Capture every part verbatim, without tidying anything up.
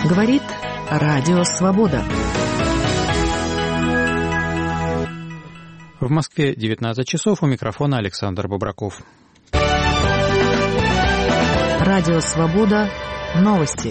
Говорит Радио Свобода. В Москве девятнадцать часов, у микрофона Александр Бобраков. Радио Свобода. Новости.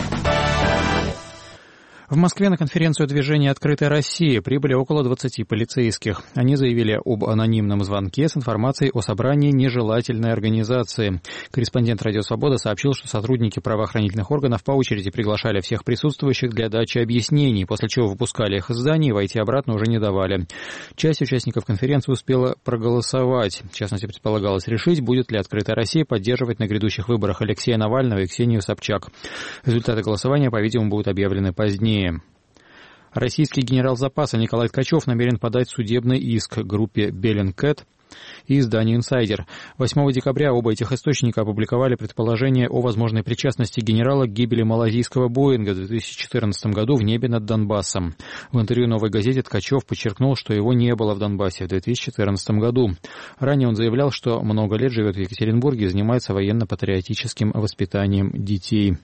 В Москве на конференцию движения «Открытая Россия» прибыли около двадцати полицейских. Они заявили об анонимном звонке с информацией о собрании нежелательной организации. Корреспондент «Радио Свобода» сообщил, что сотрудники правоохранительных органов по очереди приглашали всех присутствующих для дачи объяснений, после чего выпускали их из здания и войти обратно уже не давали. Часть участников конференции успела проголосовать. В частности, предполагалось решить, будет ли «Открытая Россия» поддерживать на грядущих выборах Алексея Навального и Ксению Собчак. Результаты голосования, по-видимому, будут объявлены позднее. Российский генерал запаса Николай Ткачев намерен подать судебный иск группе Bellingcat и изданию «Инсайдер». восьмого декабря оба этих источника опубликовали предположение о возможной причастности генерала к гибели малазийского «Боинга» в две тысячи четырнадцатом году в небе над Донбассом. В интервью «Новой газете» Ткачев подчеркнул, что его не было в Донбассе в две тысячи четырнадцатом году. Ранее он заявлял, что много лет живет в Екатеринбурге и занимается военно-патриотическим воспитанием детей.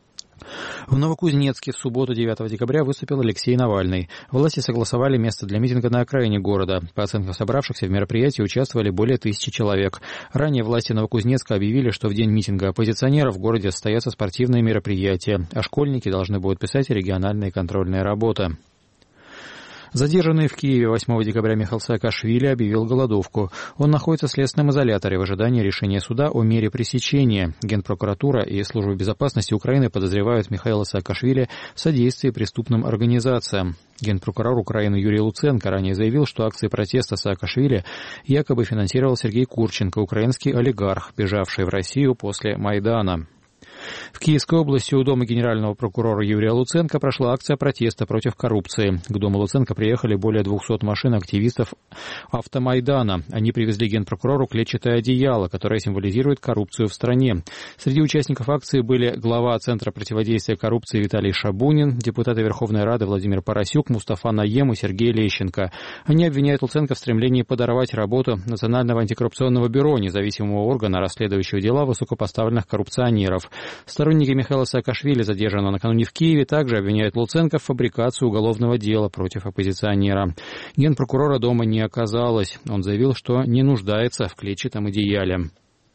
В Новокузнецке в субботу девятого декабря выступил Алексей Навальный. Власти согласовали место для митинга на окраине города. По оценкам собравшихся в мероприятии участвовали более тысячи человек. Ранее власти Новокузнецка объявили, что в день митинга оппозиционеров в городе состоятся спортивные мероприятия, а школьники должны будут писать региональные контрольные работы. Задержанный в Киеве восьмого декабря Михаил Саакашвили объявил голодовку. Он находится в следственном изоляторе в ожидании решения суда о мере пресечения. Генпрокуратура и Служба безопасности Украины подозревают Михаила Саакашвили в содействии преступным организациям. Генпрокурор Украины Юрий Луценко ранее заявил, что акции протеста Саакашвили якобы финансировал Сергей Курченко, украинский олигарх, бежавший в Россию после Майдана. В Киевской области у дома генерального прокурора Юрия Луценко прошла акция протеста против коррупции. К дому Луценко приехали более двухсот машин активистов Автомайдана. Они привезли генпрокурору клетчатое одеяло, которое символизирует коррупцию в стране. Среди участников акции были глава Центра противодействия коррупции Виталий Шабунин, депутаты Верховной Рады Владимир Поросюк, Мустафа Наем и Сергей Лещенко. Они обвиняют Луценко в стремлении подорвать работу Национального антикоррупционного бюро, независимого органа, расследующего дела высокопоставленных коррупционеров. Сторонники Михаила Саакашвили, задержанного накануне в Киеве, также обвиняют Луценко в фабрикации уголовного дела против оппозиционера. Генпрокурора дома не оказалось. Он заявил, что не нуждается в клетчатом одеяле.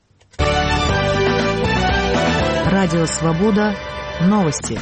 Радио Свобода. Новости.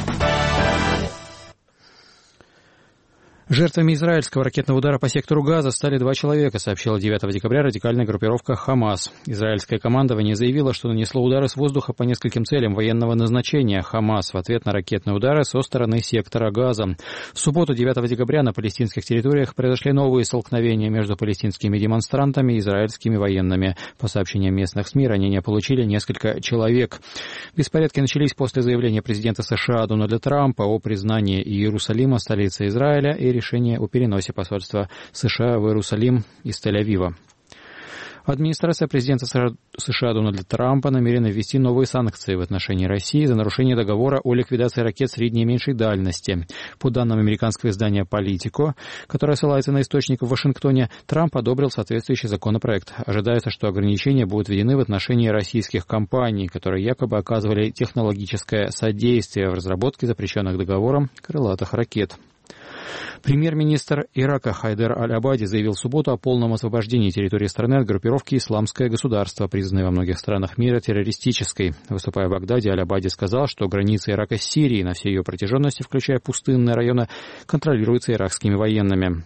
Жертвами израильского ракетного удара по сектору Газа стали два человека, сообщила девятого декабря радикальная группировка «Хамас». Израильское командование заявило, что нанесло удары с воздуха по нескольким целям военного назначения «Хамас» в ответ на ракетные удары со стороны сектора Газа. В субботу девятого декабря на палестинских территориях произошли новые столкновения между палестинскими демонстрантами и израильскими военными. По сообщениям местных СМИ, ранения получили несколько человек. Беспорядки начались после заявления президента США Дональда Трампа о признании Иерусалима столицей Израиля и решение о переносе посольства США в Иерусалим из Тель-Авива. Администрация президента США Дональда Трампа намерена ввести новые санкции в отношении России за нарушение договора о ликвидации ракет средней и меньшей дальности. По данным американского издания «Политико», которое ссылается на источник в Вашингтоне, Трамп одобрил соответствующий законопроект. Ожидается, что ограничения будут введены в отношении российских компаний, которые якобы оказывали технологическое содействие в разработке запрещенных договором крылатых ракет. Премьер-министр Ирака Хайдер Аль-Абади заявил в субботу о полном освобождении территории страны от группировки «Исламское государство», признанной во многих странах мира террористической. Выступая в Багдаде, Аль-Абади сказал, что границы Ирака с Сирией на всей ее протяженности, включая пустынные районы, контролируются иракскими военными.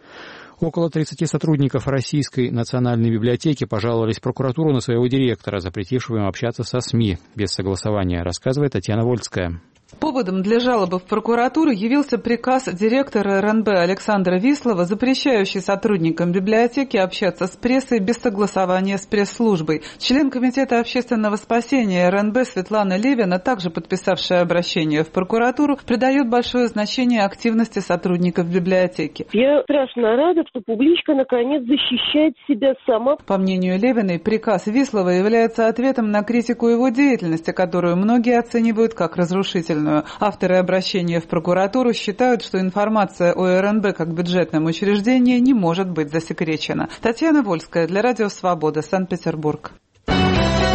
Около тридцати сотрудников Российской национальной библиотеки пожаловались в прокуратуру на своего директора, запретившего им общаться со СМИ без согласования, рассказывает Татьяна Вольская. Поводом для жалобы в прокуратуру явился приказ директора эр эн бэ Александра Вислова, запрещающий сотрудникам библиотеки общаться с прессой без согласования с пресс-службой. Член Комитета общественного спасения эр эн бэ Светлана Левина, также подписавшая обращение в прокуратуру, придает большое значение активности сотрудников библиотеки. Я страшно рада, что публичка наконец защищает себя сама. По мнению Левиной, приказ Вислова является ответом на критику его деятельности, которую многие оценивают как разрушительную. Авторы обращения в прокуратуру считают, что информация о эр эн бэ как бюджетном учреждении не может быть засекречена. Татьяна Вольская для Радио Свобода, Санкт-Петербург.